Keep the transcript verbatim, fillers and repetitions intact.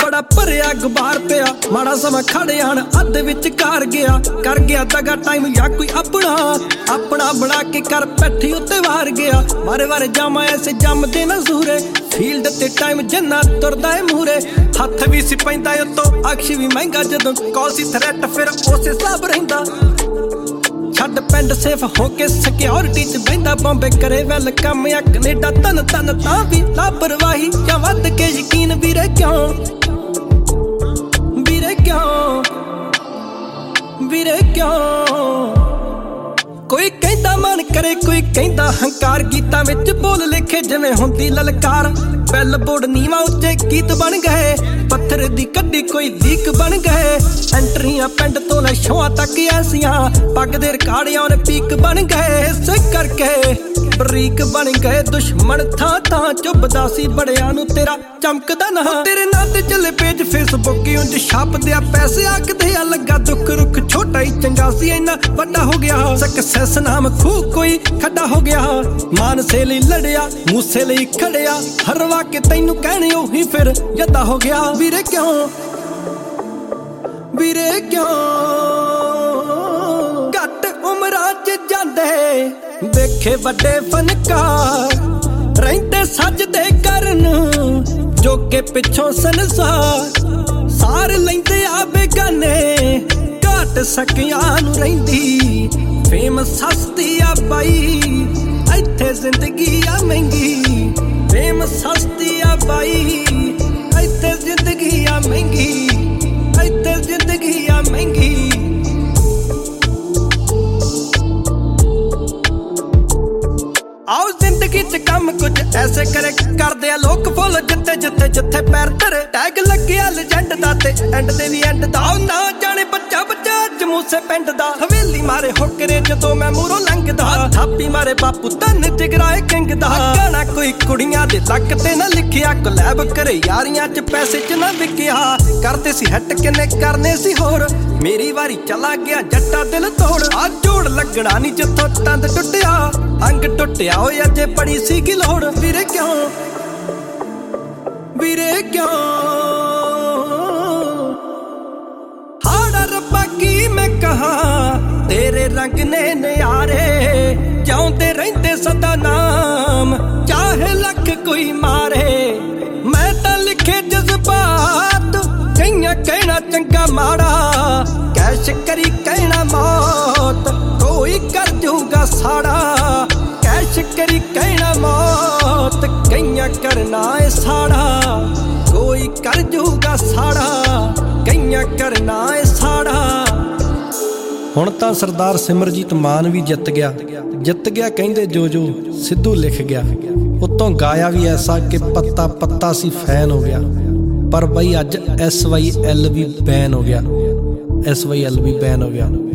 ਬੜਾ ਭਰਿਆ ਗੁਬਾਰ ਪਿਆ ਮਾੜਾ ਸਮਾਂ ਖੜ ਜਾਣ ਅੱਧ ਵਿੱਚ ਕਾਰ ਗਿਆ ਕਰ ਗਿਆ ਦਗਾ ਟਾਈਮ ਜਾਂ ਕੋਈ ਆਪਣਾ ਆਪਣਾ ਬਣਾ ਕੇ ਕਰ ਪੈਠੀ ਉੱਤੇ ਵਾਰ ਗਿਆ ਵਾਰੇ ਵਾਰੇ ਜਾਵਾਂ ਐਸੇ ਜੰਮਦੇ ਨਾ ਸੂਰੇ ਫੀਲਡ ਤੇ ਟਾਈਮ ਜਿੰਨਾ ਤੁਰਦਾ ਏ ਮੂਰੇ ਹੱਥ ਵੀ ਸੀ ਪੈਂਦਾ ਉਤੋਂ ਅਕਸ਼ ਵੀ ਮਹਿੰਗਾ ਜਦੋਂ ਕਾਲ ਸੀ ਥ੍ਰੈਟ ਫਿਰ ਉਸੇ ਹਿਸਾਬ ਰਹਿੰਦਾ ਛੱਡ ਪਿੰਡ ਸੇਫ ਹੋ ਕੇ ਸਿਕਿਉਰਿਟੀ ਚ ਬਹਿੰਦਾ ਬੰਬੇ ਕਰੇ ਵੈਲਕਮ ਆ ਕੈਨੇਡਾ ਤਨ ਤਨ ਤਾਂ ਵੀ ਲਾਪਰਵਾਹੀ ਜਾਂ ਵੱਧ ਕੇ ਯਕੀਨ ਵੀਰੇ ਕਿਉਂ ਵੀਰੇ ਕਿਉਂ ਵੀਰੇ ਕਿਉਂ ਕੋਈ ਕਹਿੰਦਾ ਮਨ ਕਰੇ ਕੋਈ ਕਹਿੰਦਾ ਹੰਕਾਰ ਗੀਤਾਂ ਵਿੱਚ ਬੋਲ ਲਿਖੇ ਜਿਵੇਂ ਹੁੰਦੀ ਲਲਕਾਰ ਬੈਲ ਬੋਰਡ ਨੀਵਾ ਉੱਚੇ ਗੀਤ ਬਣ ਗਏ ਪੱਥਰ ਦੀ ਕੱਢੀ ਕੋਈ ਲੀਕ ਬਣ ਗਏ ਐਂਟਰੀਆਂ ਪਿੰਡ ਤੋਂ ਲੈ ਸ਼ੋਆਂ ਤੱਕ ਐਸੀਆਂ ਪੱਗ ਦੇ ਰਿਕਾਰਡਿਆਂ ਨੇ ਪੀਕ ਬਣ ਗਏ ਇਸੇ ਕਰਕੇ ਬਰੀਕ ਬਣ ਗਏ ਦੁਸ਼ਮਣ ਥਾਂ ਥਾਂ ਚੁੱਭਦਾ ਸੀ ਬੜਿਆਂ ਨੂੰ ਤੇਰਾ ਚਮਕਦਾ ਨਾ ਤੇਰੇ ਨਾਂ ਤੇ ਚੱਲੇ ਪੇਜ ਫੇਸਬੁੱਕ ਉਂਝ ਛਾਪਦੇ ਆ ਪੈਸੇ ਆਖਦੇ ਆ ਲੱਗਾ ਦੁੱਖ ਰੁੱਖ ਛੋਟਾ ਹੀ ਚੰਗਾ ਸੀ ਇੰਨਾ ਵੱਡਾ ਹੋ ਗਿਆ ਸਕਸੈਸ ਨਾਮ ਖੂ ਕੋਈ ਖੱਡਾ ਹੋ ਗਿਆ ਮਾਨਸੇ ਲਈ ਲੜਿਆ ਮੂਸੇ ਲਈ ਖੜਿਆ ਹਰਵਾ ਕੇ ਤੈਨੂੰ ਕਹਿਣੇ ਉਹੀ ਫਿਰ ਜੱਦਾ ਹੋ ਗਿਆ ਵੀਰੇ ਕਿਉਂ ਵੀਰੇ ਕਿਉਂ ਘੱਟ ਉਮਰਾਂ ਚ ਜਾਂਦੇ ਵੇਖੇ ਵੱਡੇ ਫਨਕਾਰ ਰਹਿੰਦੇ ਸੱਜਦੇ ਕਰਨ ਜੋ ਕਿ ਪਿੱਛੋਂ ਸੰਸਾਰ ਸਾਰ ਲੈਂਦੇ ਆ ਬੇਗਾਨੇ ਘਾਟ ਸਕਿਆਂ ਨੂੰ ਰਹਿੰਦੀ ਫੇਮ ਸਸਤੀ ਆ ਬਾਈ ਇੱਥੇ ਜ਼ਿੰਦਗੀ ਆ ਮਹਿੰਗੀ ਫੇਮ ਸਸਤੀ ਆ ਬਾਈ ਇੱਥੇ ਜ਼ਿੰਦਗੀ ਆ ਮਹਿੰਗੀ ਇੱਥੇ ਜ਼ਿੰਦਗੀ ਆ ਮਹਿੰਗੀ ਆਓ ਜ਼ਿੰਦਗੀ ਚ ਕੰਮ ਕੁਝ ਐਸੇ ਕਰੇ ਕਰਦੇ ਆ ਲੋਕ ਫੁੱਲ ਜਿੱਥੇ ਜਿੱਥੇ ਜਿੱਥੇ ਪੈਰ ਧਰੇ ਟੈਗ ਲੱਗਿਆ ਲੈਜੈਂਡ ਦਾ ਤੇ ਐਂਡ ਤੇ ਵੀ ਐਂਡ ਦਾ ਨਾ ਜਾਣੇ ਬੱਚਾ ਬੱਚਾ ਜਮੂਸੇ ਪਿੰਡ ਦਾ ਹਵੇਲੀ ਮਾਰੇ ਹੋਕਰੇ ਜਦੋਂ ਮੈਂ ਮੂਰੋਂ ਲੰਘਦਾ ਥਾਪੀ ਮਾਰੇ ਬਾਪੂ ਤਨ ਟਿਗਰਾਏ ਕਿੰਗ ਦਾ ਗਾਣਾ ਕੋਈ ਕੁੜੀਆਂ ਦੇ ਲੱਕ ਤੇ ਨਾ ਲਿਖਿਆ ਕੋਲੈਬ ਕਰੇ ਯਾਰੀਆਂ ਚ ਪੈਸੇ ਚ ਨਾ ਵਿਕਿਆ ਕਰਦੇ ਸੀ ਹੱਟ ਕਿੰਨੇ ਕਰਨੇ ਸੀ ਹੋਰ ਮੇਰੀ ਵਾਰੀ ਚਲਾ ਗਿਆ ਜੱਟਾ ਦਿਲ ਤੋੜ ਆ ਜੋੜ ਲੱਗਣਾ ਨਹੀਂ ਜਿੱਥੋਂ ਤੰਦ ਟੁੱਟਿਆ ਅੰਗ ਟੁੱਟਿਆ ਓਏ ਅਜੇ ਬੜੀ ਸੀ ਕੀ ਲੋੜ ਵੀਰੇ ਕਿਉਂ ਵੀਰੇ ਕਿਉਂ ਹਾੜਾ ਰੱਬਾ ਕੀ ਮੈਂ ਕਹਾ ਤੇਰੇ ਰੰਗ ਨੇ ਨਿਆਰੇ ਜਿਉਂਦੇ ਰਹਿੰਦੇ ਸਦਾ ਨਾਮ ਚਾਹੇ ਲੱਖ ਕੋਈ ਮਾਰੇ ਮੈਂ ਤਾਂ ਲਿਖੇ ਜਜ਼ਬਾਤ ਕਈਆਂ ਕਹਿਣਾ ਚੰਗਾ ਮਾੜਾ ਕੈਸ਼ ਕਰੀ ਕਹਿਣਾ ਮੌਤ ਕੋਈ ਕਰ ਜੂਗਾ ਸਾੜਾ ਕੈਸ਼ ਕਰੀ ਕਹਿਣਾ ਮੌਤ ਕਈਆਂ ਕਰਨਾ ਏ ਸਾੜਾ ਕੋਈ ਕਰ ਜੂਗਾ ਸਾੜਾ ਕਈਆਂ ਕਰਨਾ ਏ ਸਾੜਾ ਹੁਣ ਤਾਂ ਸਰਦਾਰ ਸਿਮਰਜੀਤ ਮਾਨ ਵੀ ਜਿੱਤ ਗਿਆ ਜਿੱਤ ਗਿਆ ਕਹਿੰਦੇ ਜੋ ਜੋ ਸਿੱਧੂ ਲਿਖ ਗਿਆ ਉਤੋਂ ਗਾਇਆ ਵੀ ਐਸਾ ਕਿ ਪੱਤਾ ਪੱਤਾ ਸੀ ਫੈਨ ਹੋ ਗਿਆ ਪਰ ਬਈ ਅੱਜ ਐਸ ਵਾਈ ਐਲ ਵੀ ਬੈਨ ਹੋ ਗਿਆ ਐਸ ਵਾਈ ਐਲ ਵੀ ਬੈਨ ਹੋ ਗਿਆ